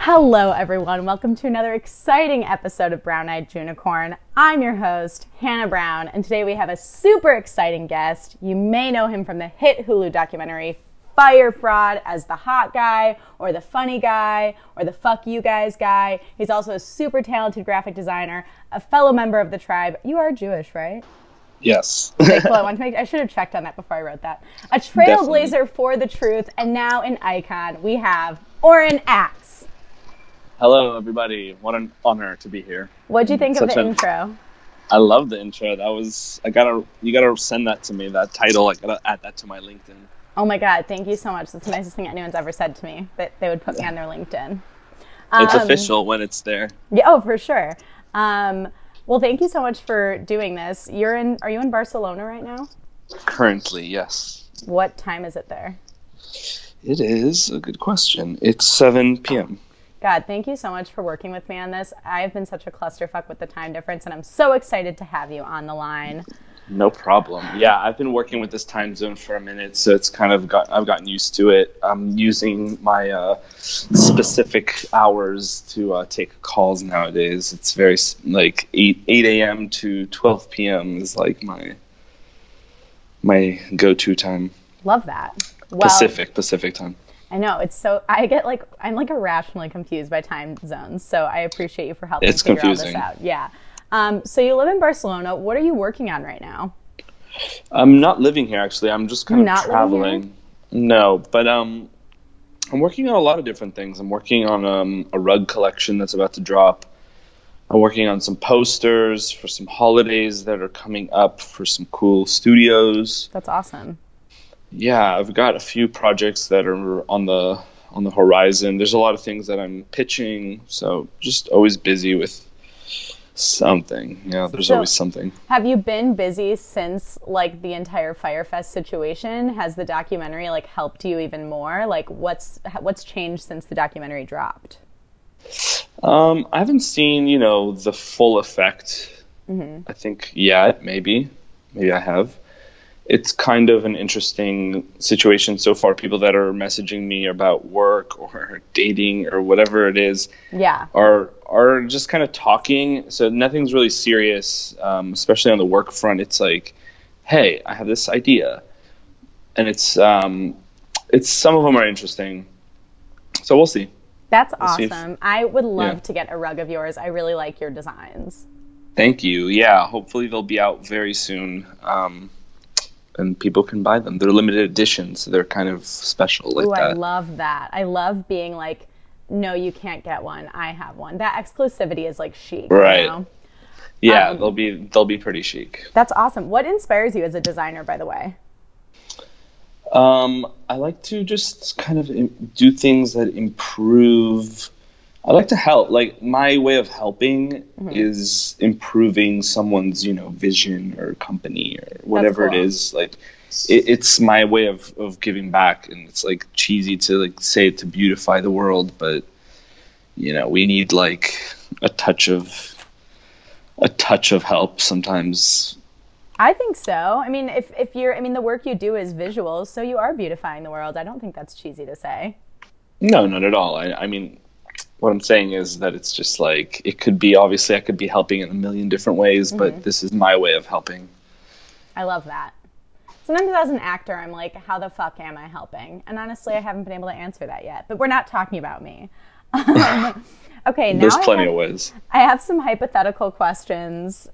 Hello, everyone. Welcome to another exciting episode of Brown Eyed Junicorn. I'm your host, Hannah Brown, and today we have a super exciting guest. You may know him from the hit Hulu documentary Fyre Fraud as the hot guy, or the funny guy, or the fuck you guys guy. He's also a super talented graphic designer, a fellow member of the tribe. You are Jewish, right? Yes. Okay, cool. I should have checked on that before I wrote that. A trailblazer for the truth, and now an icon. We have Oren Axe. Hello, everybody. What an honor to be here. What'd you think of the intro? I love the intro. You gotta send that to me, that title. I gotta add that to my LinkedIn. Oh my God, thank you so much. That's the nicest thing anyone's ever said to me, that they would put me on their LinkedIn. It's official when it's there. Yeah, oh, for sure. Well, thank you so much for doing this. Are you in Barcelona right now? Currently, yes. What time is it there? It is a good question. It's 7 p.m. God, thank you so much for working with me on this. I've been such a clusterfuck with the time difference, and I'm so excited to have you on the line. No problem. Yeah, I've been working with this time zone for a minute, so it's I've gotten used to it. I'm using my specific hours to take calls nowadays. It's very like 8 a.m. to 12 p.m. is like my go-to time. Love that. Well, Pacific time. I know, I'm like irrationally confused by time zones, so I appreciate you for helping It's figure confusing. all this out. Yeah. So you live in Barcelona. What are you working on right now? I'm not living here, actually. I'm just kind of traveling. No, but I'm working on a lot of different things. I'm working on a rug collection that's about to drop. I'm working on some posters for some holidays that are coming up for some cool studios. That's awesome. Yeah, I've got a few projects that are on the horizon. There's a lot of things that I'm pitching, so just always busy with something. Yeah, there's always something. Have you been busy since like the entire Fyre Fest situation? Has the documentary like helped you even more? Like what's changed since the documentary dropped? I haven't seen, the full effect. Mm-hmm. I think maybe I have. It's kind of an interesting situation so far. People that are messaging me about work or dating or whatever it is, are just kind of talking. So nothing's really serious, especially on the work front. It's like, hey, I have this idea, and it's some of them are interesting. So we'll see. That's awesome. I would love to get a rug of yours. I really like your designs. Thank you. Yeah, hopefully they'll be out very soon. And people can buy them. They're limited editions, so they're kind of special like that. I love that. I love being like, no, you can't get one. I have one. That exclusivity is like chic. Right. You know? Yeah, they'll be pretty chic. That's awesome. What inspires you as a designer, by the way? I like to just kind of do things that improve. I like to help. Like my way of helping is improving someone's, vision or company or whatever it is. Like it's my way of giving back, and it's like cheesy to like say it to beautify the world, but we need like a touch of help sometimes. I think so. I mean, the work you do is visuals, so you are beautifying the world. I don't think that's cheesy to say. No, not at all. I mean, what I'm saying is that it's just like, it could be, obviously I could be helping in a million different ways, but this is my way of helping. I love that. Sometimes as an actor, I'm like, how the fuck am I helping? And honestly, I haven't been able to answer that yet, but we're not talking about me. Okay, now there's plenty of ways. I have some hypothetical questions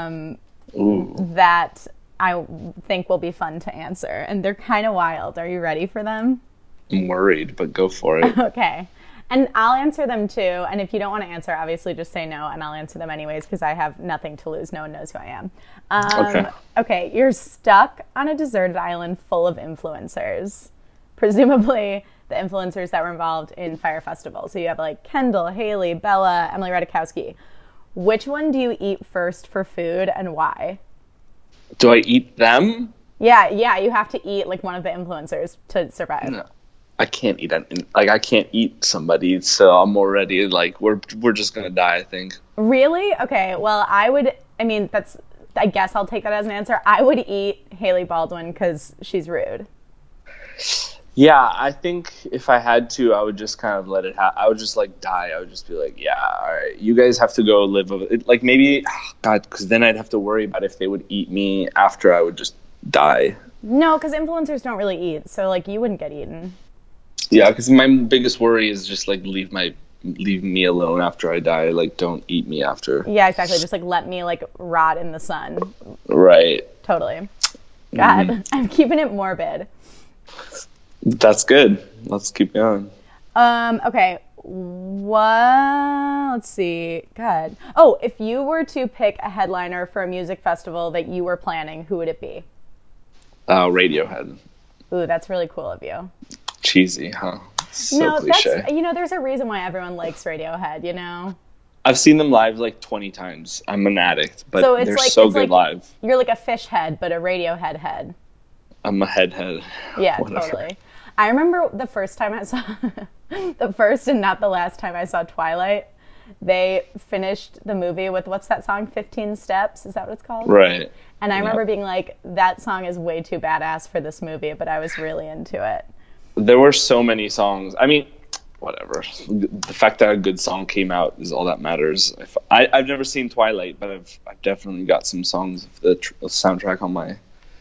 that I think will be fun to answer, and they're kind of wild. Are you ready for them? I'm worried, but go for it. Okay. And I'll answer them too. And if you don't want to answer, obviously just say no, and I'll answer them anyways because I have nothing to lose. No one knows who I am. Okay. You're stuck on a deserted island full of influencers, presumably the influencers that were involved in Fyre Festival. So you have like Kendall, Haley, Bella, Emily Ratajkowski. Which one do you eat first for food, and why? Do I eat them? Yeah. You have to eat like one of the influencers to survive. No. I can't eat I can't eat somebody, so I'm already like we're just gonna die, I think. Really? Okay. Well, I guess I'll take that as an answer. I would eat Haley Baldwin because she's rude. Yeah, I think if I had to, I would just kind of let it happen. I would just like die. I would just be like, yeah, all right, you guys have to go live. Like maybe, God, because then I'd have to worry about if they would eat me after I would just die. No, because influencers don't really eat, so like you wouldn't get eaten. Yeah, because my biggest worry is just like leave me alone after I die. Like don't eat me after. Yeah, exactly. Just like let me like rot in the sun. Right. Totally. God, I'm keeping it morbid. That's good. Let's keep going. Okay. Let's see. God. Oh, if you were to pick a headliner for a music festival that you were planning, who would it be? Radiohead. Ooh, that's really cool of you. Cheesy, huh? So cliche. There's a reason why everyone likes Radiohead, you know? I've seen them live like 20 times. I'm an addict, but so they're like, so good live. You're like a fish head, but a Radiohead head. I'm a head. Yeah, totally. I remember the first time I saw, the first and not the last time I saw Twilight, they finished the movie with, what's that song, 15 Steps? Is that what it's called? Right. And I remember being like, that song is way too badass for this movie, but I was really into it. There were so many songs. I mean, whatever. The fact that a good song came out is all that matters. I've never seen Twilight, but I've definitely got some songs of the soundtrack on my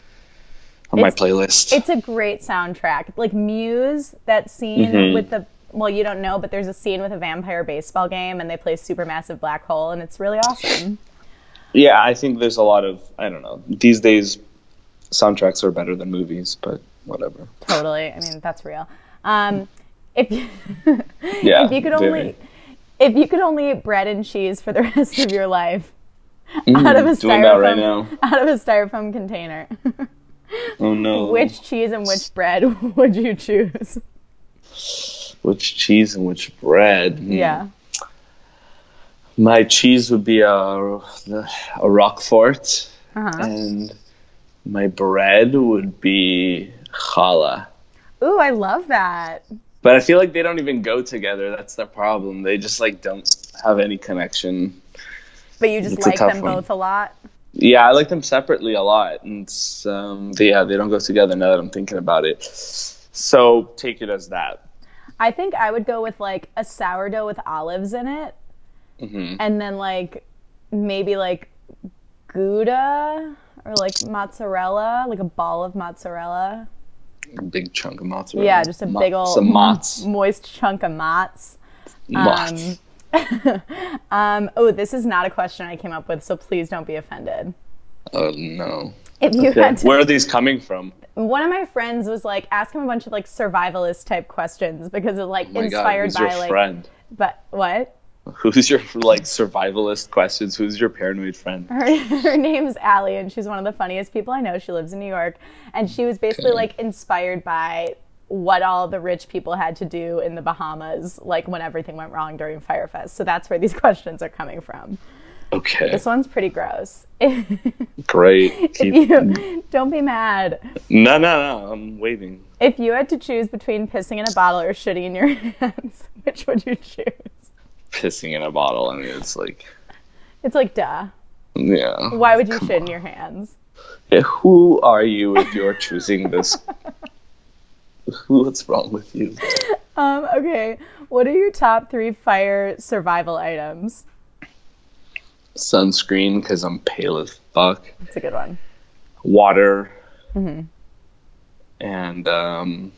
playlist. It's a great soundtrack. Like Muse, that scene with you don't know, but there's a scene with a vampire baseball game and they play Supermassive Black Hole and it's really awesome. Yeah, I think there's a lot of, I don't know, these days soundtracks are better than movies, but whatever. Totally. I mean, that's real. If you could only eat bread and cheese for the rest of your life out of a styrofoam container. Oh no. Which cheese and which bread would you choose? Which cheese and which bread? Yeah. My cheese would be a Roquefort, and my bread would be challah. Ooh, I love that. But I feel like they don't even go together. That's the problem. They just like don't have any connection. But you just like them both a lot? Yeah, I like them separately a lot. And they don't go together now that I'm thinking about it. So take it as that. I think I would go with like a sourdough with olives in it. And then like maybe like Gouda or like mozzarella, like a ball of mozzarella. A big chunk of mozzarella. Yeah, just a big old moist chunk of mozz. This is not a question I came up with, so please don't be offended. Oh no. Where are these coming from? One of my friends was like, ask him a bunch of like survivalist type questions because it's like inspired by your friend? But what? Who's your like survivalist questions? Who's your paranoid friend? Her name's Allie, and she's one of the funniest people I know. She lives in New York, and she was basically like inspired by what all the rich people had to do in the Bahamas, like when everything went wrong during Fyre Fest. So that's where these questions are coming from. Okay. This one's pretty gross. Great. Don't be mad. No. I'm waiting. If you had to choose between pissing in a bottle or shitting in your hands, which would you choose? Pissing in a bottle. I mean, it's like duh. Yeah. Why would you shit in your hands? Yeah, who are you if you're choosing this? What's wrong with you? Okay. What are your top 3 fire survival items? Sunscreen, because I'm pale as fuck. That's a good one. Water. And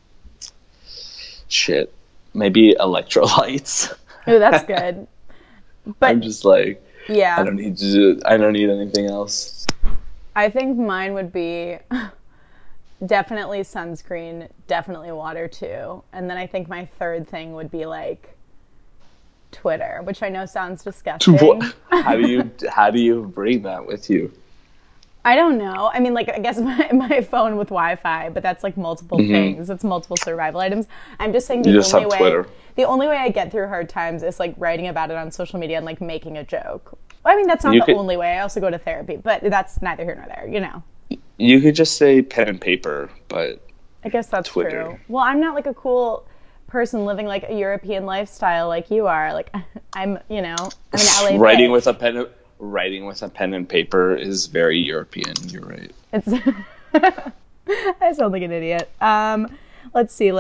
shit. Maybe electrolytes. Oh, that's good. But I'm just like, yeah. I don't need anything else. I think mine would be definitely sunscreen, definitely water too. And then I think my third thing would be like Twitter, which I know sounds disgusting. How do you bring that with you? I don't know. I mean, like, I guess my phone with Wi-Fi, but that's like multiple things. It's multiple survival items. I'm just saying the only way I get through hard times is like writing about it on social media and like making a joke. Well, I mean, that's not the only way. I also go to therapy, but that's neither here nor there, you know. You could just say pen and paper, but I guess that's Twitter. True. Well, I'm not like a cool person living like a European lifestyle like you are. Like I'm an LA writing with a pen and paper is very European. You're right. I sound like an idiot. Let's see.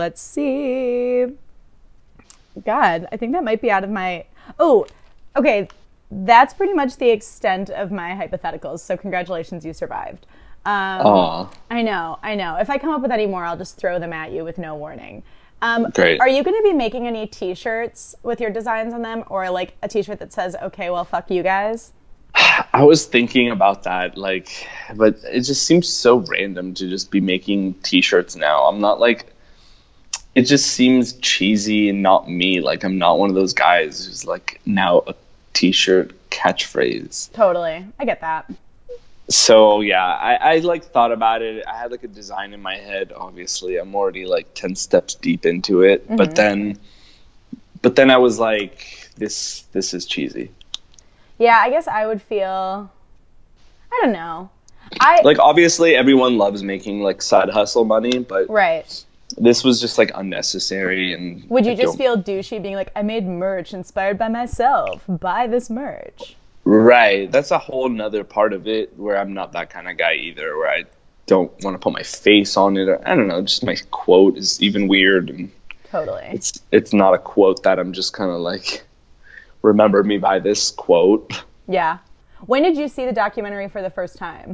God, I think that might be out of my... Oh, okay. That's pretty much the extent of my hypotheticals. So congratulations, you survived. I know. If I come up with any more, I'll just throw them at you with no warning. Great. Are you going to be making any t-shirts with your designs on them, or like a t-shirt that says, okay, well, fuck you guys? I was thinking about that, but it just seems so random to just be making t-shirts now. I'm not like, it just seems cheesy and not me. Like, I'm not one of those guys who's like now a t-shirt catchphrase. Totally. I get that. So yeah, I like thought about it. I had like a design in my head. Obviously, I'm already like 10 steps deep into it. Mm-hmm. But then I was like, this is cheesy. Yeah, I guess I would feel, I don't know. Like, obviously everyone loves making like side hustle money, but right. This was just like unnecessary. And would you just feel douchey being like, I made merch inspired by myself, buy this merch? Right. That's a whole nother part of it where I'm not that kind of guy either, where I don't want to put my face on it. Or, I don't know, just my quote is even weird. And totally. It's not a quote that I'm just kind of like, remember me by this quote. Yeah. When did you see the documentary for the first time?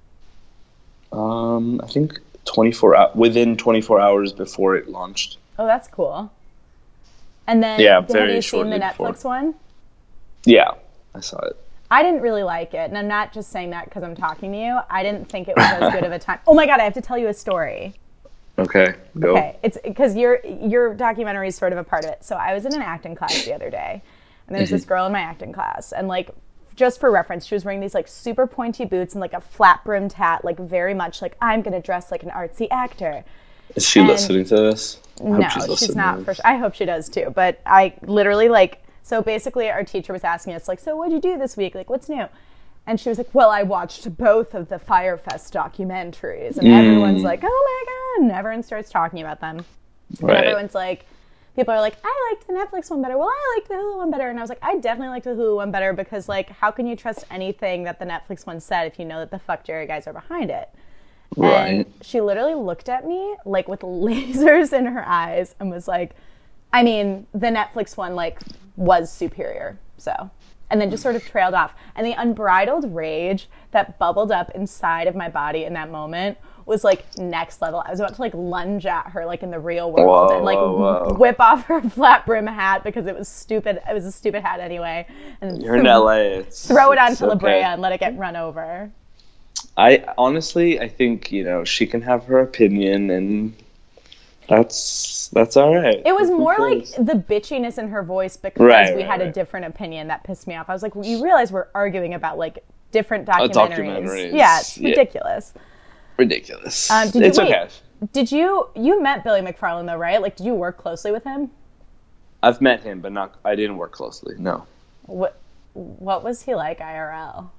I think within 24 hours before it launched. Oh, that's cool. And then have you seen the Netflix one? Yeah. I saw it. I didn't really like it, and I'm not just saying that because I'm talking to you. I didn't think it was as good of a time. Oh my God, I have to tell you a story. Okay, go. Okay, it's because your documentary is sort of a part of it. So I was in an acting class the other day, and there was this girl in my acting class, and like, just for reference, she was wearing these like super pointy boots and like a flat brimmed hat, like very much like, I'm gonna dress like an artsy actor. Is she listening to this? No, she's not. I hope she does too. But I literally like. So basically, our teacher was asking us, like, so what'd you do this week? Like, what's new? And she was like, well, I watched both of the Fyre Fest documentaries. And everyone's like, oh my God. And everyone starts talking about them. Right. And everyone's like, people are like, I liked the Netflix one better. Well, I liked the Hulu one better. And I was like, I definitely liked the Hulu one better because, like, how can you trust anything that the Netflix one said if you know that the Fuck Jerry guys are behind it? Right. And she literally looked at me, like, with lasers in her eyes and was like, I mean, the Netflix one, like, was superior, so. And then just sort of trailed off. And the unbridled rage that bubbled up inside of my body in that moment was, like, next level. I was about to, like, lunge at her, like, in the real world and, like, whip off her flat brim hat because it was stupid. It was a stupid hat anyway. And you're in LA. Throw it onto La Brea and let it get run over. I think, she can have her opinion and... That's all right. It was more like the bitchiness in her voice because we had a different opinion that pissed me off. I was like, well, you realize we're arguing about like different documentaries. Yeah, it's ridiculous. Ridiculous. Okay. Did you met Billy McFarland though, right? Like, did you work closely with him? I've met him, but I didn't work closely. No. What was he like IRL?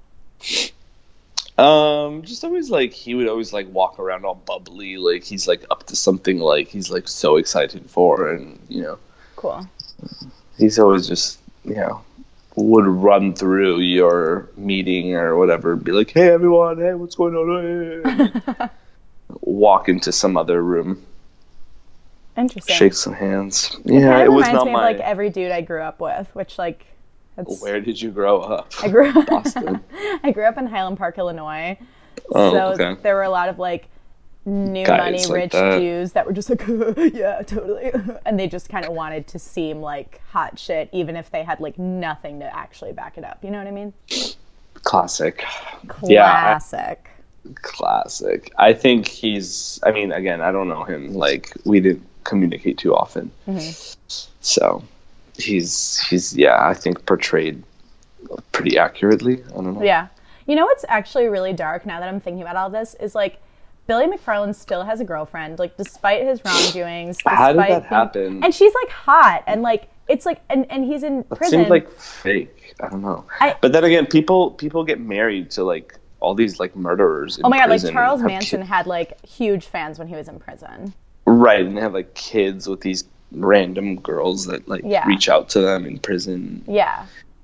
Just always like, he would always like walk around all bubbly, like he's like up to something, like he's like so excited for, and cool. He's always just, would run through your meeting or whatever, be like, hey everyone, hey, what's going on? Hey. Walk into some other room. Interesting. Shake some hands. Yeah, it was not me of like every dude I grew up with, which like. Where did you grow up? I grew up Boston. I grew up in Highland Park, Illinois. Oh, so okay. There were a lot of like new guys money like rich Jews that were just like, yeah, totally. And they just kind of wanted to seem like hot shit, even if they had like nothing to actually back it up. You know what I mean? Classic. Classic. Classic. I think again, I don't know him. Like, we didn't communicate too often. Mm-hmm. So he's I think portrayed pretty accurately. I don't know. Yeah. You know what's actually really dark now that I'm thinking about all this is like Billy McFarland still has a girlfriend, like despite his wrongdoings. How did that happen? And she's like hot and like it's like and he's in prison. It seems like fake. I don't know. But then again, people get married to like all these like murderers in oh my God, like prison Charles Manson had like huge fans when he was in prison. Right, and they have like kids with these random girls that like reach out to them in prison. Yeah.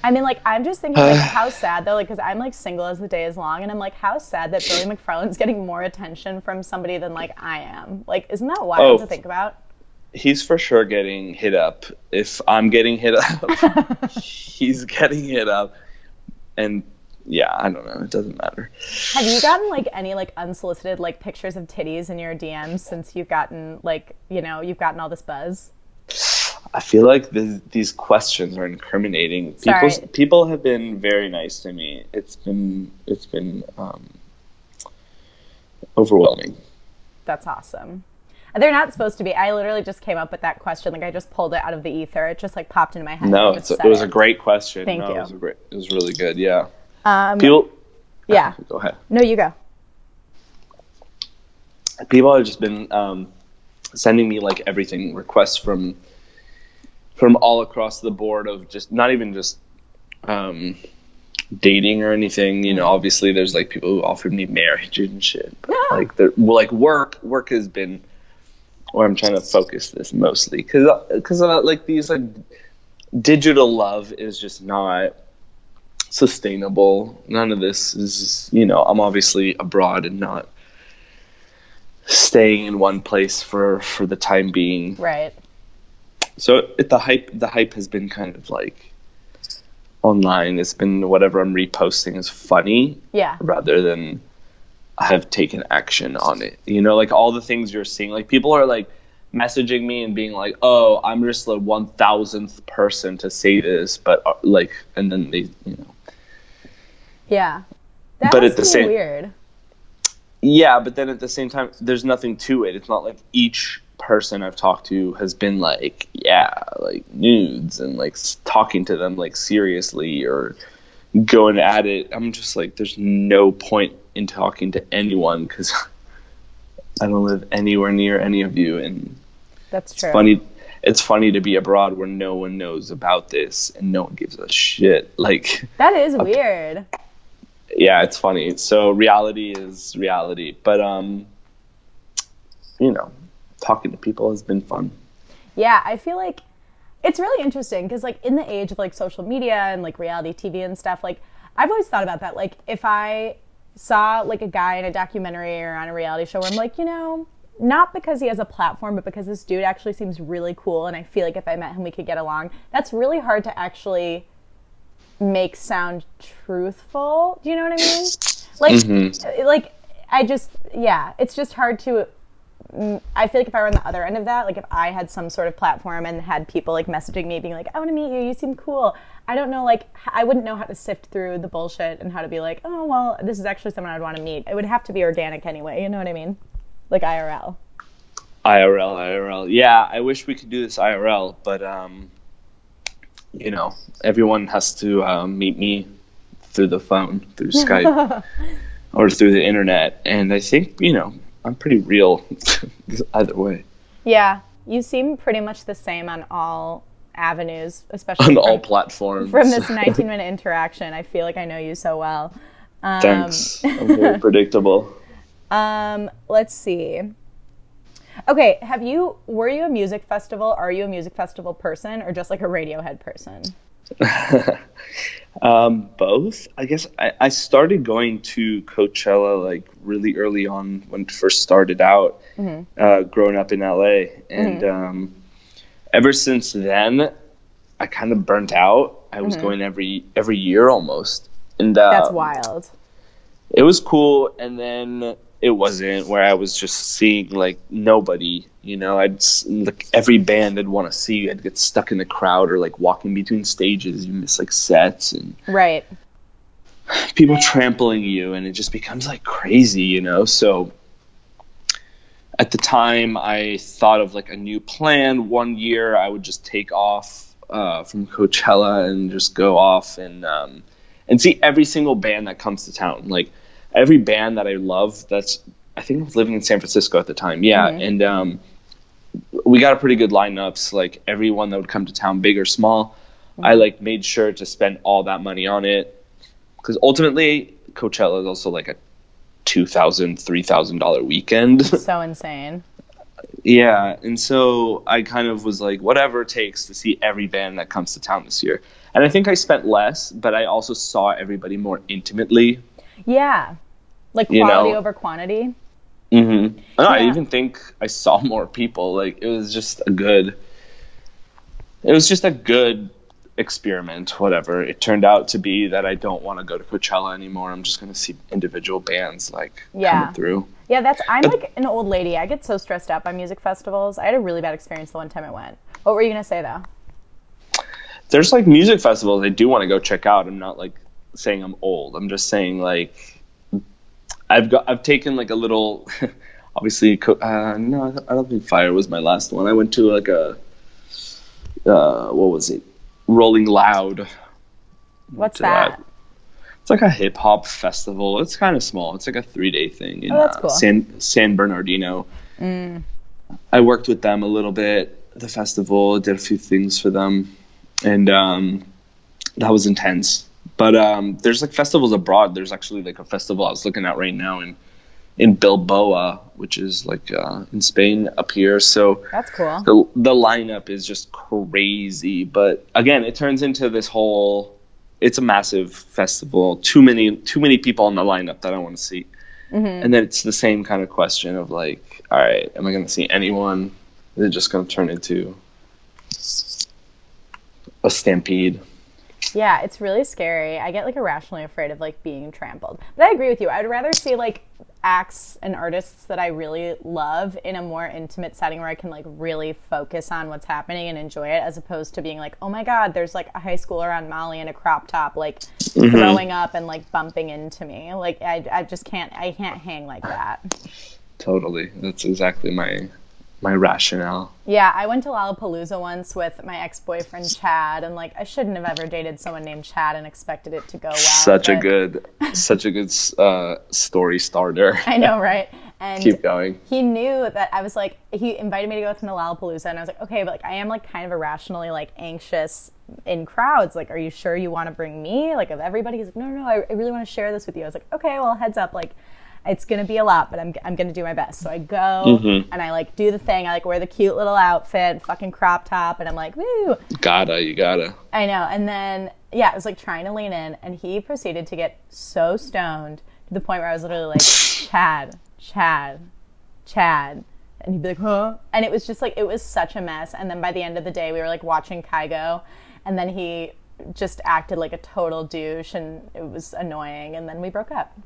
I mean, like, I'm just thinking, like, how sad, though, like, because I'm, like, single as the day is long, and I'm like, how sad that Billy McFarland's getting more attention from somebody than, like, I am. Like, isn't that wild to think about? He's for sure getting hit up. If I'm getting hit up, he's getting hit up. And, yeah, I don't know. It doesn't matter. Have you gotten, like, any, like, unsolicited, like, pictures of titties in your DMs since you've gotten, like, you know, you've gotten all this buzz? I feel like these questions are incriminating. People have been very nice to me. It's been overwhelming. That's awesome. They're not supposed to be. I literally just came up with that question. Like, I just pulled it out of the ether. It just, like, popped into my head. No, it was a great question. Thank you. It was really good. Yeah. Yeah. Go ahead. No, you go. People have just been sending me, like, everything, requests from all across the board of just not even just dating or anything. You know, obviously there's, like, people who offered me marriage and shit. But, like, work has been where I'm trying to focus this mostly, because like, these, like, digital love is just not sustainable. None of this is, you know, I'm obviously abroad and not staying in one place for the time being. Right. So the hype has been kind of like online. It's been whatever I'm reposting is funny. Yeah. Rather than have taken action on it. You know, like, all the things you're seeing, like, people are, like, messaging me and being like, oh, I'm just the 1000th person to say this, but, like, and then they, you know. Yeah. That has to be weird. Yeah, but then at the same time, there's nothing to it. It's not like each person I've talked to has been like, yeah, like, nudes and, like, talking to them, like, seriously or going at it. I'm just like, there's no point in talking to anyone because I don't live anywhere near any of you. And that's true. It's funny to be abroad where no one knows about this and no one gives a shit. Like, that is weird. Yeah, it's funny. So reality is reality. But, you know, talking to people has been fun. Yeah, I feel like it's really interesting because, like, in the age of, like, social media and, like, reality TV and stuff, like, I've always thought about that. Like, if I saw, like, a guy in a documentary or on a reality show where I'm like, you know, not because he has a platform, but because this dude actually seems really cool and I feel like if I met him we could get along, that's really hard to actually make sound truthful. Do you know what I mean? Like, like, it's just hard to, I feel like if I were on the other end of that, like, if I had some sort of platform and had people, like, messaging me being like, I want to meet you, you seem cool, I don't know, like, I wouldn't know how to sift through the bullshit and how to be like, oh, well, this is actually someone I'd want to meet. It would have to be organic anyway, you know what I mean? Like, IRL. Yeah, I wish we could do this IRL, but, you know, everyone has to meet me through the phone, through Skype, or through the internet, and I think, you know, I'm pretty real either way. Yeah, you seem pretty much the same on all avenues, especially on all platforms. From this 19-minute interaction, I feel like I know you so well. Thanks. I'm very predictable. Let's see. Okay, were you a music festival? Are you a music festival person or just like a Radiohead person? Both. I guess I started going to Coachella like really early on when it first started out, growing up in LA. And ever since then, I kind of burnt out. I was going every year almost. And that's wild. It was cool, and then it wasn't, where I was just seeing like nobody, you know. Like every band I'd want to see, I'd get stuck in the crowd or like walking between stages. You miss like sets and right, people trampling you, and it just becomes like crazy, you know. So at the time, I thought of like a new plan. One year, I would just take off from Coachella and just go off and see every single band that comes to town, like. Every band that I love, I think I was living in San Francisco at the time. Yeah. And we got a pretty good lineups, like everyone that would come to town, big or small. I like made sure to spend all that money on it. Because ultimately, Coachella is also like a $2,000, $3,000 weekend. So insane. Yeah, and so I kind of was like, whatever it takes to see every band that comes to town this year. And I think I spent less, but I also saw everybody more intimately. Yeah. Like quality over quantity. Mm-hmm. Yeah. I even think I saw more people. Like it was just a good experiment, whatever. It turned out to be that I don't want to go to Coachella anymore. I'm just going to see individual bands coming through. Yeah, I'm like an old lady. I get so stressed out by music festivals. I had a really bad experience the one time I went. What were you going to say though? There's like music festivals I do want to go check out. I'm not like saying I'm old. I'm just saying like I've taken like a little obviously no, I don't think Fire was my last one. I went to like a what was it? Rolling Loud. What's that? It's like a hip hop festival. It's kind of small. It's like a 3-day thing in that's cool. San Bernardino. I worked with them a little bit at the festival, did a few things for them, and that was intense. But there's like festivals abroad. There's actually like a festival I was looking at right now in Bilbao, which is like in Spain up here. So that's cool. The lineup is just crazy. But again, it turns into this whole, it's a massive festival. Too many people on the lineup that I want to see. Mm-hmm. And then it's the same kind of question of like, all right, am I going to see anyone? Is it just going to turn into a stampede? Yeah, it's really scary. I get like irrationally afraid of like being trampled. But I agree with you. I'd rather see like acts and artists that I really love in a more intimate setting where I can like really focus on what's happening and enjoy it, as opposed to being like, oh my God, there's like a high schooler on Molly in a crop top like throwing up and like bumping into me. Like I just can't hang like that. Totally. That's exactly my rationale. Yeah, I went to Lollapalooza once with my ex-boyfriend Chad, and like I shouldn't have ever dated someone named Chad and expected it to go well. Such a good story starter. I know, right? And keep going. He knew that I was like, he invited me to go with him to Lollapalooza, and I was like, okay, but like I am like kind of irrationally like anxious in crowds. Like, are you sure you want to bring me? Like of everybody? He's like, no, I really want to share this with you. I was like, okay, well, heads up, like. It's going to be a lot, but I'm going to do my best. So I go and I like do the thing. I like wear the cute little outfit, fucking crop top. And I'm like, woo. You gotta. I know. And then, yeah, I was like trying to lean in, and he proceeded to get so stoned to the point where I was literally like, Chad. And he'd be like, huh? And it was just like, it was such a mess. And then by the end of the day, we were like watching Kygo, and then he just acted like a total douche, and it was annoying. And then we broke up.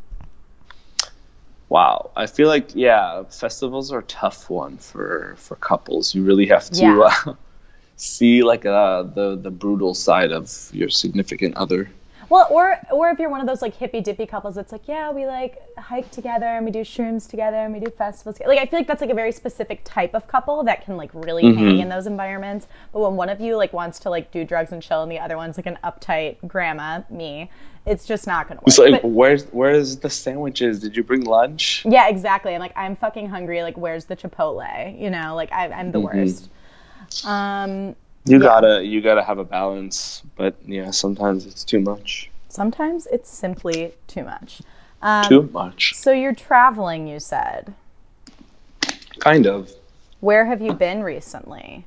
Wow. I feel like, yeah, festivals are a tough one for couples. You really have to see like the brutal side of your significant other. Well, or if you're one of those like hippy dippy couples that's like, yeah, we like hike together and we do shrooms together and we do festivals together. Like I feel like that's like a very specific type of couple that can like really hang in those environments. But when one of you like wants to like do drugs and chill and the other one's like an uptight grandma, me, it's just not going to work. It's like, where's the sandwiches? Did you bring lunch? Yeah, exactly. I'm like, I'm fucking hungry. Like, where's the Chipotle? You know, like I'm the worst. You gotta have a balance, but yeah, sometimes it's too much. Sometimes it's simply too much. Too much. So you're traveling, you said. Kind of. Where have you been recently?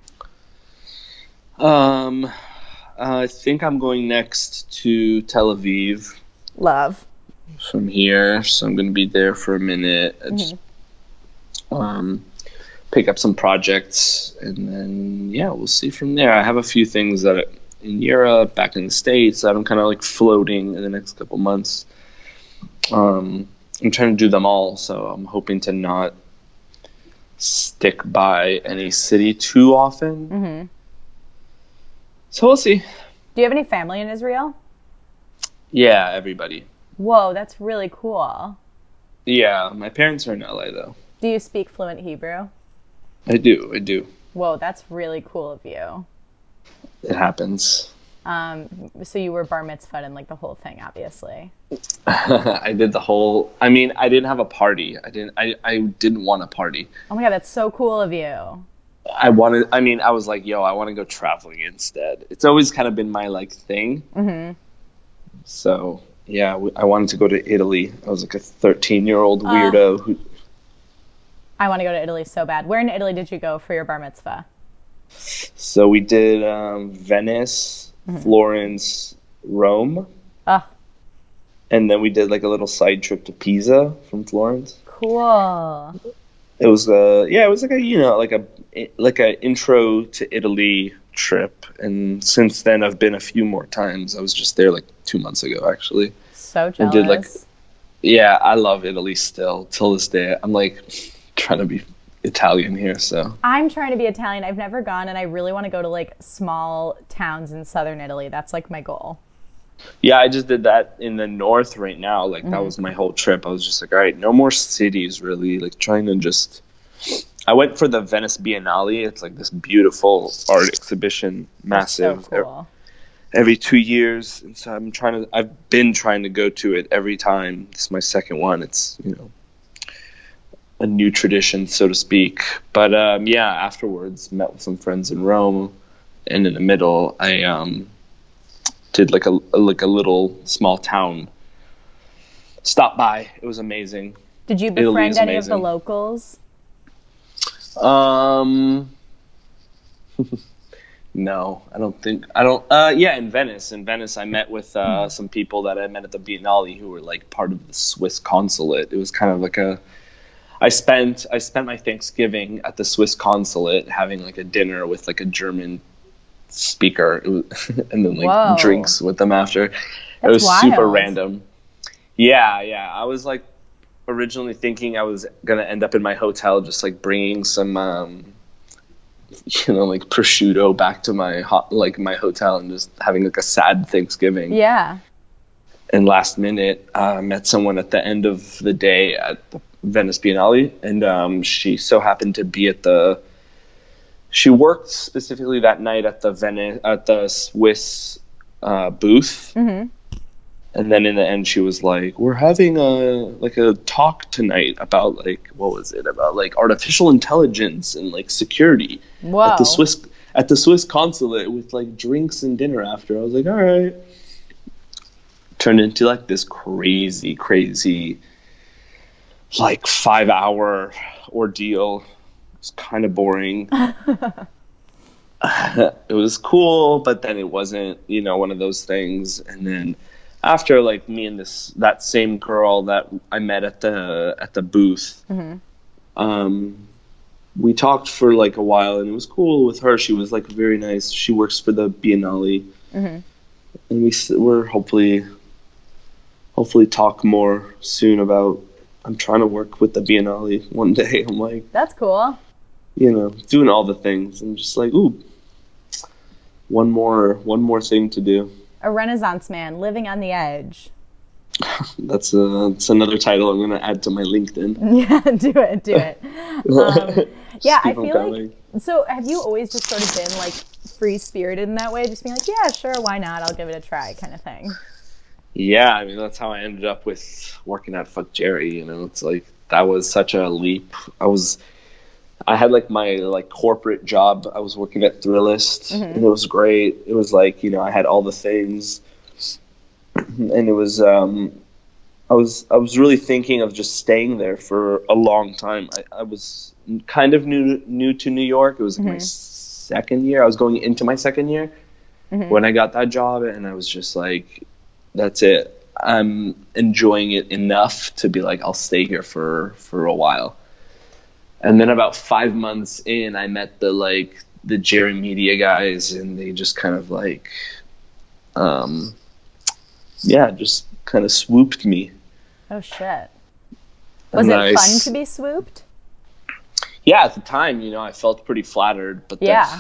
I think I'm going next to Tel Aviv. Love. From here, so I'm going to be there for a minute. Pick up some projects, and then we'll see from there. I have a few things that are in Europe, back in the States, that I'm kind of like floating in the next couple months. I'm trying to do them all, so I'm hoping to not stick by any city too often. So we'll see. Do you have any family in Israel? Yeah, everybody. Whoa, that's really cool. Yeah, my parents are in LA though. Do you speak fluent Hebrew? I do. Whoa, that's really cool of you. It happens. So you were bar mitzvahed and like the whole thing, obviously. I did the whole. I mean, I didn't have a party. I didn't want a party. Oh my God, that's so cool of you. I was like, I want to go traveling instead. It's always kind of been my like thing. So yeah, I wanted to go to Italy. I was like a 13-year-old weirdo who. I want to go to Italy so bad. Where in Italy did you go for your bar mitzvah? So we did Venice, Florence, Rome. Oh, And then we did like a little side trip to Pisa from Florence. cool. It was it was like a intro to Italy trip. And since then I've been a few more times. I was just there like 2 months ago actually. So jealous. And did yeah, I love Italy still till this day. I'm like trying to be Italian here, so I'm trying to be Italian. I've never gone, and I really want to go to like small towns in southern Italy. That's like my goal. yeah, I just did that in the north right now. Like that was my whole trip. I was just like, all right, no more cities really. Like trying to just. I went for the Venice Biennale. It's like this beautiful art exhibition, massive, That's so cool. every 2 years. And so I've been trying to go to it every time. This is my second one. It's a new tradition, so to speak. But yeah, afterwards met with some friends in Rome, and in the middle, I did like a little small town stop by. It was amazing. Did you befriend any of the locals? No, I don't. Yeah, in Venice. In Venice, I met with some people that I met at the Biennale who were like part of the Swiss consulate. It was kind of like I spent my Thanksgiving at the Swiss consulate having like a dinner with like a German speaker, and then like drinks with them after. It was wild. Super random. Yeah. I was like originally thinking I was gonna end up in my hotel just like bringing some like prosciutto back to my hotel and just having like a sad Thanksgiving. Yeah. And last minute, I met someone at the end of the day at the Venice Biennale, and she so happened to be she worked specifically that night at the Swiss booth. Mm-hmm. And then in the end, she was like, "We're having a talk tonight about what was it about artificial intelligence and like security at the Swiss consulate with like drinks and dinner after." I was like, "All right." Turned into like this crazy like 5-hour ordeal. It was kind of boring. It was cool, but then it wasn't, one of those things. And then after like me and that same girl that I met at the booth, we talked for like a while, and it was cool with her. She was like very nice. She works for the Biennale, and we're hopefully talk more soon about. I'm trying to work with the Biennale one day. I'm like, that's cool. Doing all the things. I'm just like, ooh, one more thing to do. A Renaissance man living on the edge. That's another title I'm going to add to my LinkedIn. Yeah, do it. Yeah, I feel like. So, have you always just sort of been like free spirited in that way, just being like, yeah, sure, why not? I'll give it a try, kind of thing. Yeah, I mean that's how I ended up with working at Fuck Jerry. It's like that was such a leap. I had like my corporate job. I was working at Thrillist, and it was great. It was like I had all the things, and it was I was really thinking of just staying there for a long time. I was kind of new to New York. It was like my second year. I was going into my second year when I got that job, and I was just like, that's it. I'm enjoying it enough to be like, I'll stay here for a while. And then about 5 months in, I met the Jerry Media guys, and they just kind of like, just kind of swooped me. Oh shit! Was it fun to be swooped? Yeah, at the time, I felt pretty flattered, but yeah.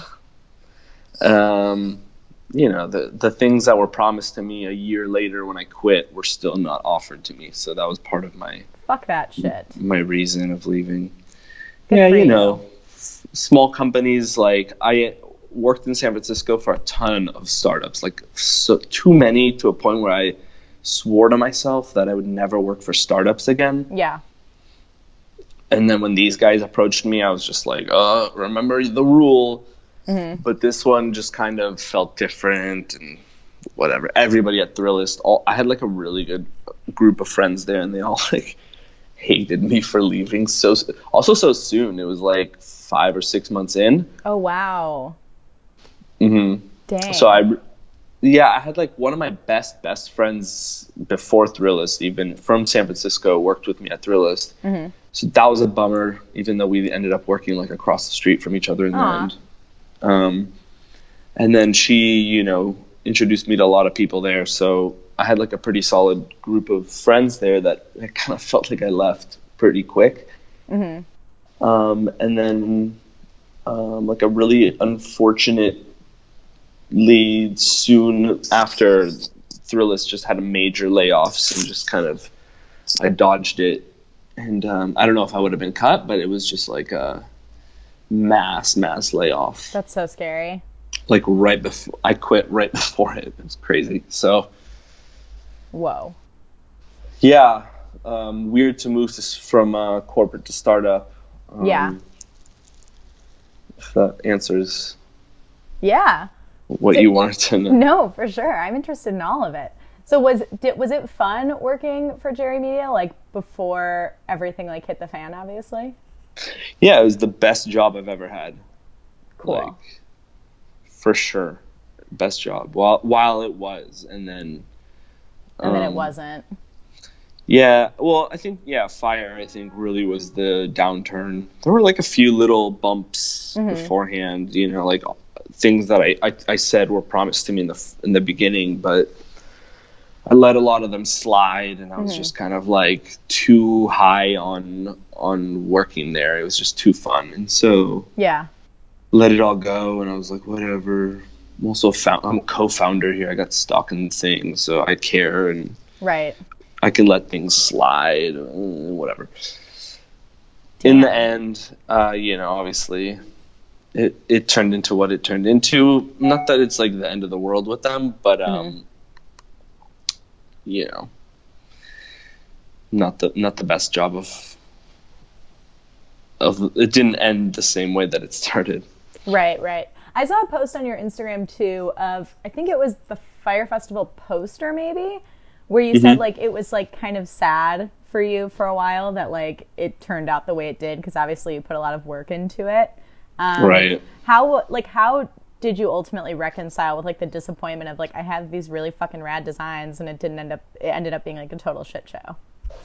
The things that were promised to me a year later when I quit were still not offered to me. So that was part of my fuck that shit. My reason of leaving. Good small companies. Like I worked in San Francisco for a ton of startups, too many to a point where I swore to myself that I would never work for startups again. Yeah. And then when these guys approached me, I was just like, remember the rule. Mm-hmm. But this one just kind of felt different and whatever. Everybody at Thrillist, I had like a really good group of friends there, and they all like hated me for leaving so soon. It was like 5 or 6 months in. Oh wow. Dang. So I had like one of my best friends before Thrillist, even from San Francisco, worked with me at Thrillist. So that was a bummer, even though we ended up working like across the street from each other in the end. And then she, you know, introduced me to a lot of people there. So I had like a pretty solid group of friends there that I kind of felt like I left pretty quick. And then like a really unfortunately soon after, Thrillist just had a major layoffs and just kind of, I dodged it. And I don't know if I would have been cut, but it was just like a mass layoff. That's so scary. Like right before I quit, right before it. It was crazy. So, whoa. Yeah, weird to move from corporate to startup. Yeah. If that answers. Yeah. What you wanted to know. No, for sure. I'm interested in all of it. So was it fun working for Jerry Media, like before everything like hit the fan, obviously? Yeah, it was the best job I've ever had. Cool. Like, for sure. Best job. While it was, and then it wasn't. Yeah, well, I think, Fire, I think, really was the downturn. There were, like, a few little bumps beforehand, you know, like, things that I said were promised to me in the beginning, but I let a lot of them slide, and I was just kind of, like, too high on working there. It was just too fun, and so... Yeah. Let it all go, and I was like, whatever. I'm also I'm a co-founder here. I got stock in things, so I care, and... Right. I can let things slide, whatever. Damn. In the end, you know, obviously, it turned into what it turned into. Not that it's like the end of the world with them, but you know, not the best job of. It didn't end the same way that it started. Right. I saw a post on your Instagram too of, I think it was the Fire Festival poster maybe, where you said like it was like kind of sad for you for a while that like it turned out the way it did, because obviously you put a lot of work into it. Right. How did you ultimately reconcile with like the disappointment of like, I have these really fucking rad designs and it ended up being like a total shit show?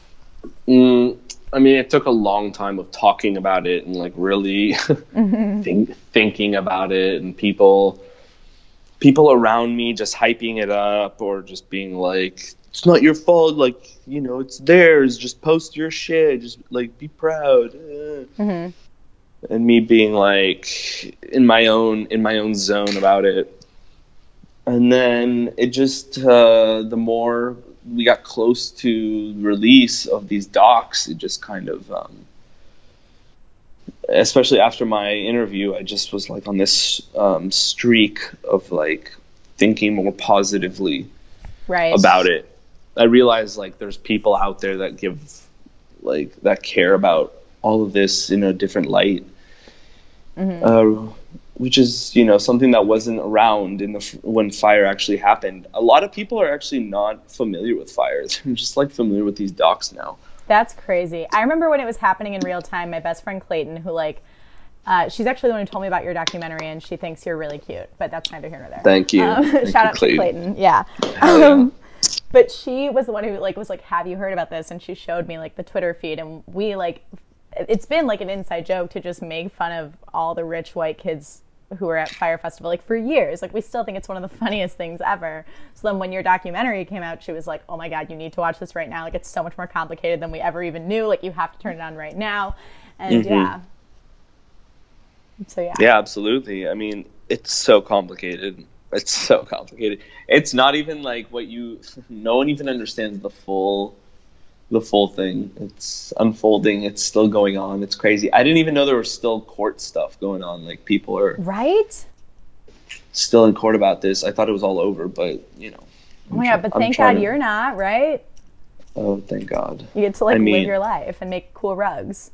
I mean, it took a long time of talking about it and like really thinking about it, and people around me just hyping it up or just being like, it's not your fault, like, you know, it's theirs, just post your shit, just like be proud. And me being like in my own zone about it. And then it just the more we got close to release of these docs, it just kind of especially after my interview, I just was like on this streak of like thinking more positively about it. I realized like there's people out there that that care about all of this in a different light, which is, you know, something that wasn't around when Fire actually happened. A lot of people are actually not familiar with Fire. They're just like familiar with these docs now. That's crazy. I remember when it was happening in real time, my best friend Clayton, who like, she's actually the one who told me about your documentary, and she thinks you're really cute, but that's neither here nor there. Thank you. Shout out to Clayton. Yeah. But she was the one who like was like, have you heard about this? And she showed me like the Twitter feed, and we like, it's been like an inside joke to just make fun of all the rich white kids who were at Fire Festival like for years. Like we still think it's one of the funniest things ever. So then when your documentary came out, she was like, oh my God, you need to watch this right now. Like it's so much more complicated than we ever even knew. Like you have to turn it on right now. And So yeah, absolutely. I mean, it's so complicated. It's not even like no one even understands the full thing. It's unfolding. It's still going on. It's crazy. I didn't even know there was still court stuff going on. Like people are still in court about this. I thought it was all over, but you know. Oh my God, but thank God you're not, right? Oh, thank God. You get to live your life and make cool rugs.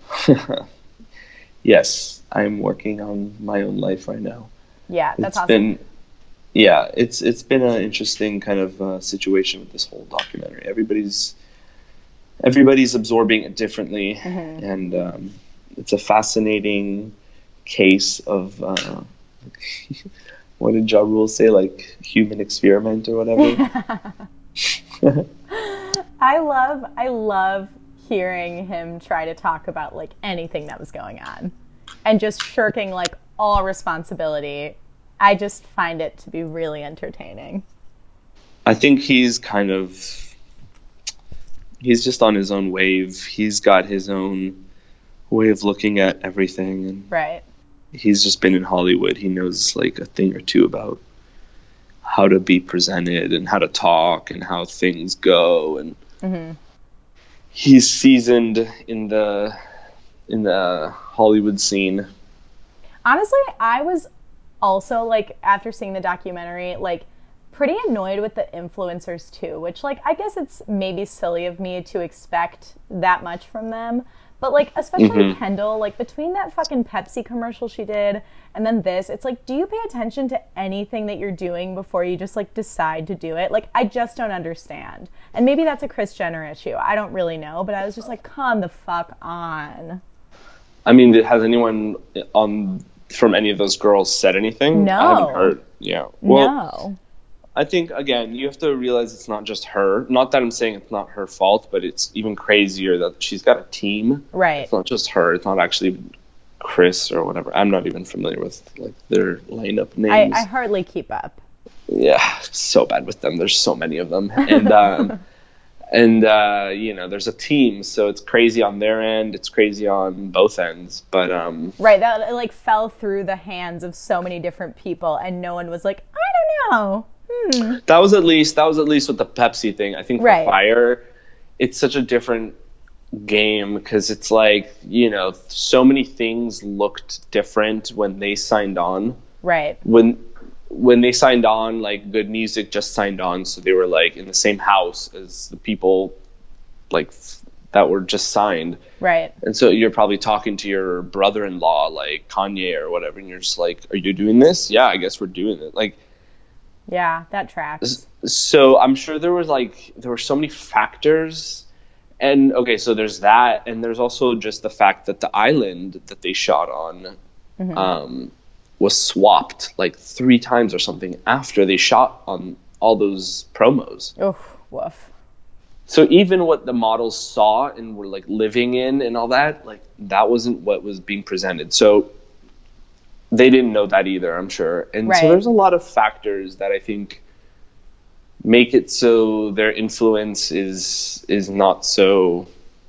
Yes, I'm working on my own life right now. Yeah, that's awesome. It's been an interesting kind of situation with this whole documentary. Everybody's everybody's absorbing it differently. And it's a fascinating case of what did Ja Rule say, like human experiment or whatever. I love hearing him try to talk about like anything that was going on and just shirking like all responsibility. I just find it to be really entertaining. I think he's just on his own wave. He's got his own way of looking at everything, and right. He's just been in Hollywood. He knows like a thing or two about how to be presented and how to talk and how things go, and he's seasoned in the Hollywood scene. Honestly, I was also like, after seeing the documentary, like pretty annoyed with the influencers too, which like I guess it's maybe silly of me to expect that much from them. But, like, especially Kendall, like, between that fucking Pepsi commercial she did and then this, it's like, do you pay attention to anything that you're doing before you just, like, decide to do it? Like, I just don't understand. And maybe that's a Kris Jenner issue. I don't really know. But I was just like, come the fuck on. I mean, has anyone from any of those girls said anything? No. I haven't heard. Yeah. Well, no. I think, again, you have to realize it's not just her. Not that I'm saying it's not her fault, but it's even crazier that she's got a team. Right. It's not just her. It's not actually Kris or whatever. I'm not even familiar with like their lineup names. I hardly keep up. Yeah, so bad with them. There's so many of them. And, you know, there's a team. So it's crazy on their end. It's crazy on both ends. But right. That it, like, fell through the hands of so many different people. And no one was like, I don't know. That was at least with the Pepsi thing. I think for Fire, it's such a different game because it's like, you know, so many things looked different when they signed on. Right. When they signed on, like Good Music just signed on, so they were like in the same house as the people like that were just signed. Right. And so you're probably talking to your brother-in-law, like Kanye or whatever, and you're just like, "Are you doing this?" "Yeah, I guess we're doing it." Like. Yeah, that tracks. So I'm sure there were so many factors. And okay, so there's that, and there's also just the fact that the island that they shot on was swapped like 3 times or something after they shot on all those promos. Oof, woof. So even what the models saw and were like living in and all that, like that wasn't what was being presented. So they didn't know that either, I'm sure. And so there's a lot of factors that I think make it so their influence is not so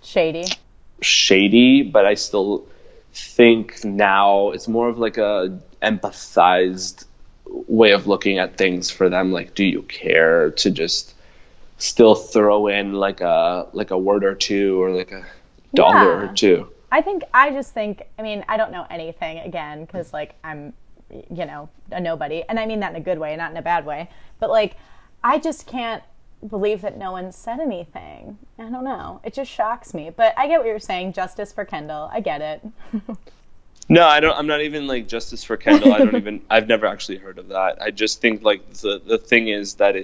shady, but I still think now it's more of like a empathized way of looking at things for them. Like, do you care to just still throw in like a word or two or like a dollar or two? I just think, I mean, I don't know anything, again, because, like, I'm, you know, a nobody. And I mean that in a good way, not in a bad way. But, like, I just can't believe that no one said anything. I don't know. It just shocks me. But I get what you're saying. Justice for Kendall. I get it. No, I'm not even, like, justice for Kendall. I've never actually heard of that. I just think, like, the thing is that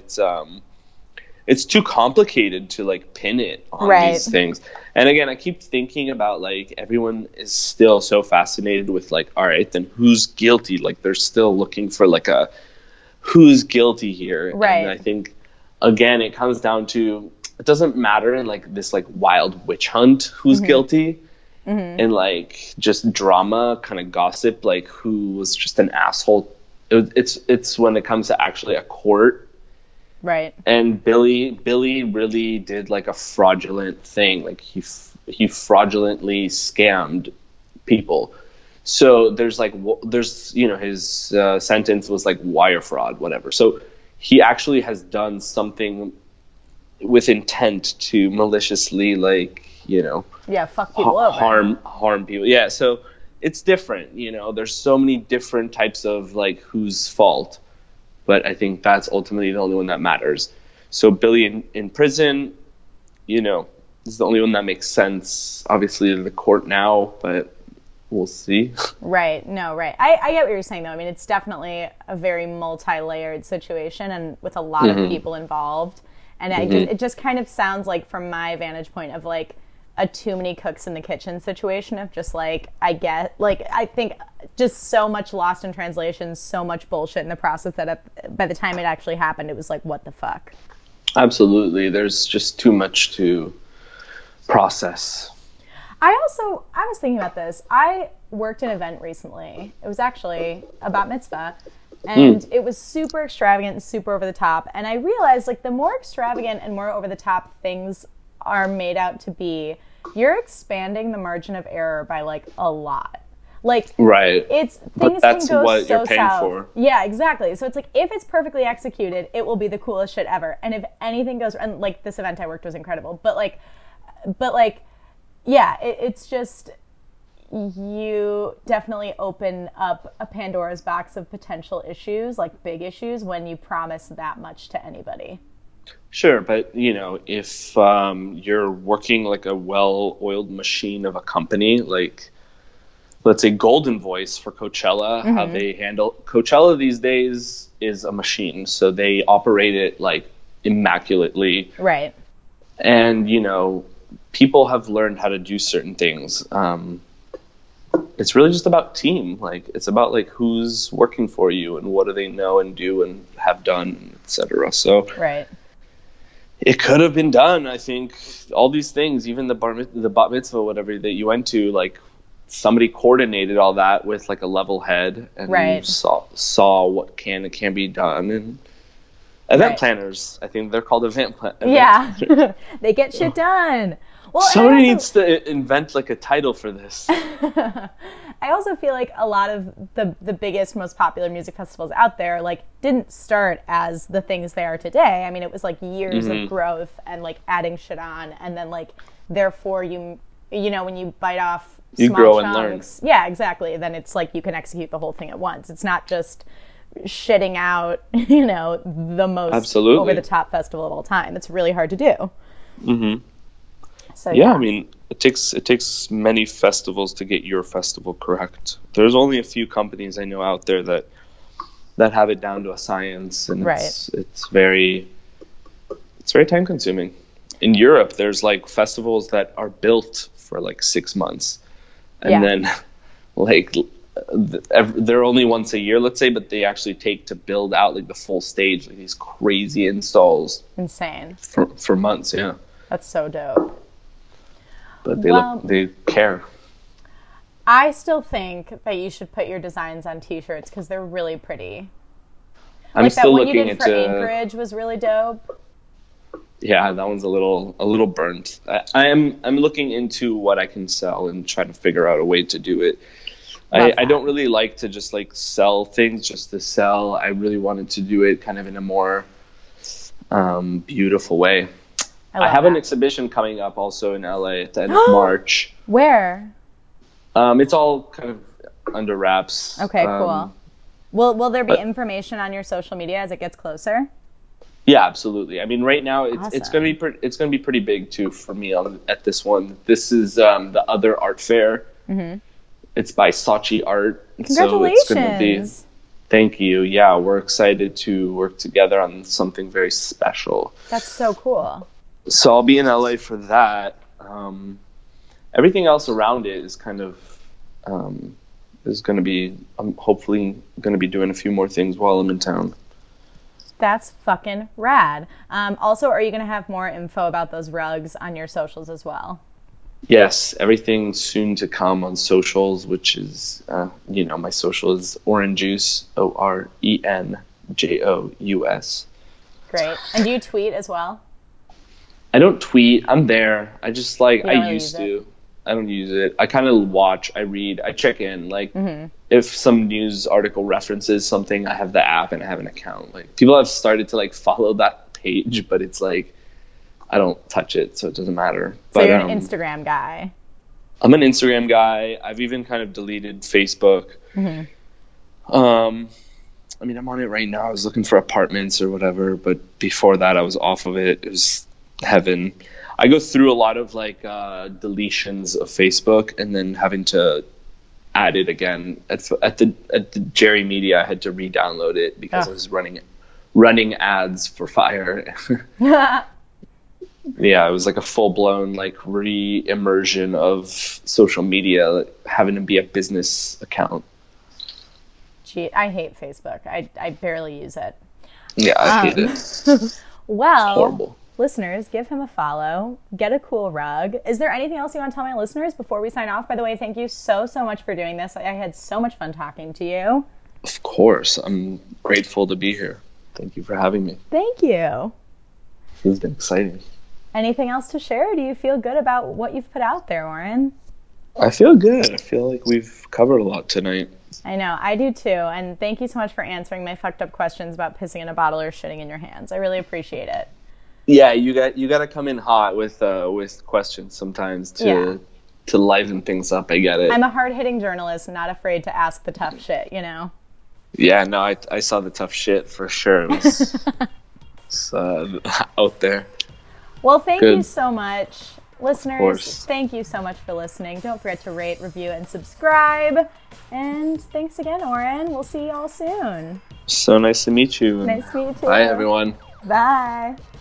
it's too complicated to like pin it on these things. And again, I keep thinking about like everyone is still so fascinated with like, all right, then who's guilty? Like they're still looking for like a who's guilty here. Right. And I think again, it comes down to, it doesn't matter in like this like wild witch hunt who's guilty and like just drama kind of gossip, like who was just an asshole. It's when it comes to actually a court. Right. And Billy really did like a fraudulent thing. Like he fraudulently scammed people. So there's you know, his sentence was like wire fraud, whatever. So he actually has done something with intent to maliciously, like, you know, fuck people over. Harm people. Yeah. So it's different. You know, there's so many different types of like whose fault. But I think that's ultimately the only one that matters. So Billy in prison, you know, is the only one that makes sense, obviously, to the court now, but we'll see. Right. No, right. I get what you're saying, though. I mean, it's definitely a very multi-layered situation and with a lot of people involved. And it just kind of sounds like, from my vantage point, of like a too many cooks in the kitchen situation of just like, I think just so much lost in translation, so much bullshit in the process that by the time it actually happened, it was like, what the fuck? Absolutely. There's just too much to process. I was thinking about this. I worked an event recently. It was actually a bat mitzvah. And it was super extravagant and super over the top. And I realized, like, the more extravagant and more over the top things are made out to be, you're expanding the margin of error by, like, a lot. Like, right. It's things but that's can go what so you're paying south. For. Yeah, exactly. So it's like, if it's perfectly executed, it will be the coolest shit ever. And if anything goes, and like this event I worked was incredible, but yeah, it's just, you definitely open up a Pandora's box of potential issues, like big issues, when you promise that much to anybody. Sure, but if you're working like a well-oiled machine of a company, like let's say Golden Voice for Coachella, how they handle Coachella these days is a machine, so they operate it like immaculately. Right. And people have learned how to do certain things. It's really just about team. Like, it's about like who's working for you and what do they know and do and have done, etc. So right. It could have been done. I think all these things, even the bat mitzvah, whatever that you went to, like somebody coordinated all that with like a level head and right. saw what can and can't be done. And event planners, I think they're called event planners. Yeah, they get shit done. Well, somebody needs to invent like a title for this. I also feel like a lot of the biggest, most popular music festivals out there like didn't start as the things they are today. I mean, it was like years of growth and like adding shit on, and then like therefore when you bite off you small grow chunks, and learn. Yeah, exactly. Then it's like you can execute the whole thing at once. It's not just shitting out, the most Absolutely. over the top festival of all time. It's really hard to do. Mm-hmm. So yeah, I mean, it takes many festivals to get your festival correct. There's only a few companies I know out there that have it down to a science, and right. it's very time consuming. In Europe, there's like festivals that are built for like 6 months, and then like they're only once a year, let's say, but they actually take to build out like the full stage, like these crazy installs. Insane. For months, yeah. That's so dope. But they care. I still think that you should put your designs on T-shirts because they're really pretty. I'm like still that one looking you did for Anchorage was really dope. Yeah, that one's a little burnt. I'm looking into what I can sell and trying to figure out a way to do it. I don't really like to just like sell things just to sell. I really wanted to do it kind of in a more beautiful way. I have an exhibition coming up also in LA at the end of March. Where? It's all kind of under wraps. Okay, cool. Will there be information on your social media as it gets closer? Yeah, absolutely. I mean, right now Awesome. it's going to be pretty big too for me at this one. This is the Other Art Fair. Mm-hmm. It's by Saatchi Art. Congratulations. So it's going to be. Thank you. Yeah, we're excited to work together on something very special. That's so cool. So I'll be in LA for that. Everything else around it is kind of is going to be. I'm hopefully going to be doing a few more things while I'm in town. That's fucking rad. Also, are you going to have more info about those rugs on your socials as well? Yes, everything soon to come on socials, which is, my social is Orenjous, ORENJOUS. Great. And do you tweet as well? I don't tweet. I'm there. I just I really used to. I don't use it. I kind of watch, I read, I check in. Like, if some news article references something, I have the app and I have an account. Like, people have started to follow that page, but it's like, I don't touch it, so it doesn't matter. So you're an Instagram guy. I'm an Instagram guy. I've even kind of deleted Facebook. Mm-hmm. I mean, I'm on it right now. I was looking for apartments or whatever, but before that, I was off of it. It was heaven. I go through a lot of deletions of Facebook and then having to add it again. At the Jerry Media, I had to re-download it because I was running ads for Fire. Yeah, it was like a full-blown like re-immersion of social media, like, having to be a business account. Gee, I hate Facebook. I barely use it. Yeah, I hate it. Well, horrible. Listeners, give him a follow. Get a cool rug. Is there anything else you want to tell my listeners before we sign off? By the way, thank you so much for doing this. I had so much fun talking to you. Of course. I'm grateful to be here. Thank you for having me. Thank you. It's been exciting. Anything else to share? Do you feel good about what you've put out there, Oren? I feel good. I feel like we've covered a lot tonight. I know, I do too. And thank you so much for answering my fucked up questions about pissing in a bottle or shitting in your hands. I really appreciate it. Yeah, you got to come in hot with questions sometimes to liven things up. I get it. I'm a hard-hitting journalist, not afraid to ask the tough shit, you know? Yeah, no, I saw the tough shit for sure. It was, it's out there. Well, thank you so much. Listeners, thank you so much for listening. Don't forget to rate, review, and subscribe. And thanks again, Oren. We'll see you all soon. So nice to meet you. Nice to meet you too. Bye, everyone. Bye.